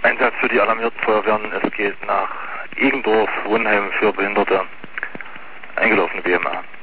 Einsatz für die alarmierten Feuerwehren. Es geht nach Egendorf, Wundheim für Behinderte. Eingelaufene BMA.